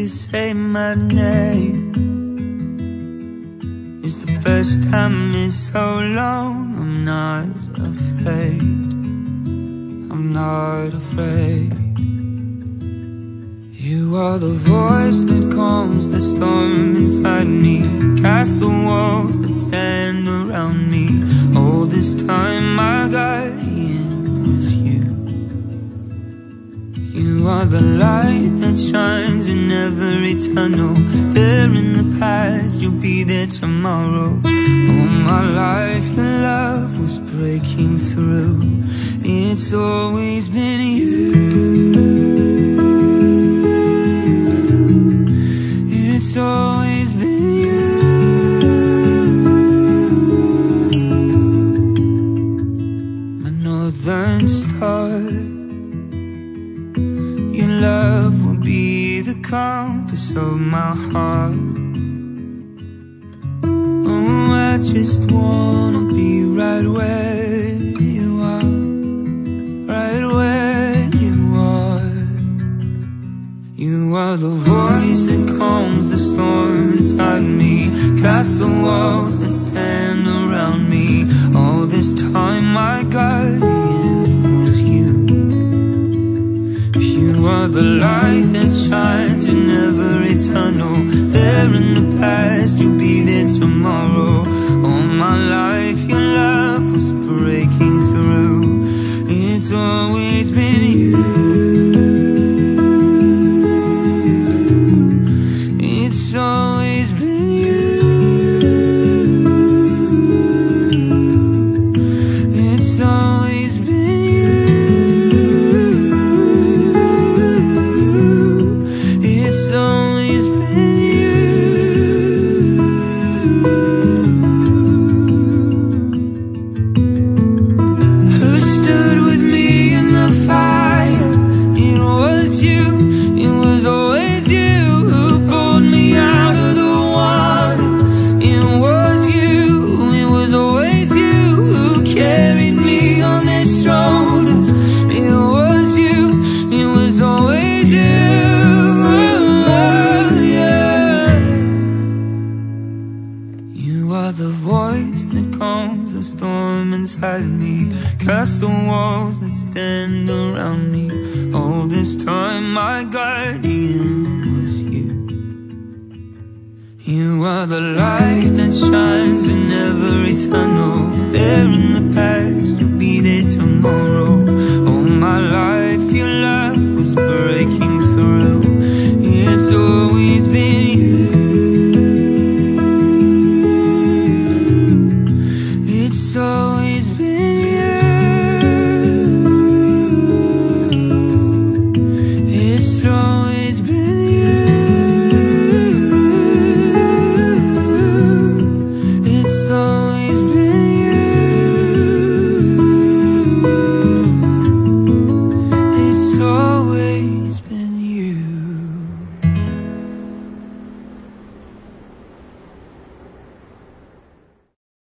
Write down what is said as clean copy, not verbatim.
you say my name. It's the first time in so long. I'm not afraid, I'm not afraid. You are the voice that calms the storm inside me, castle walls that stand around me. All this time my guardian was you. You are the light that shines in every tunnel. There in the past, you'll be there tomorrow. All my life your love was breaking through. It's always been you. It's always been you. My northern star, your love will be the compass of my heart. Oh, I just wanna be right where you are, right where you are. You are the voice that calms the storm inside me, castle walls that stand around me. All this time my guardian was you. You are the light that shines in every tunnel. There in the past, you'll be there tomorrow. All my life your love was breaking through. It's always been you. It's always been you. It's always been you. It's always been you. Who stood with me in the fire? It was you. It was always you who pulled me out of the water. It was you. It was always you who carried me on their shoulders. It was you. It was always you. Yeah. You are the voice that calms the storm inside me, castle walls that stand around me. All this time my guardian was you. You are the light that shines in every tunnel.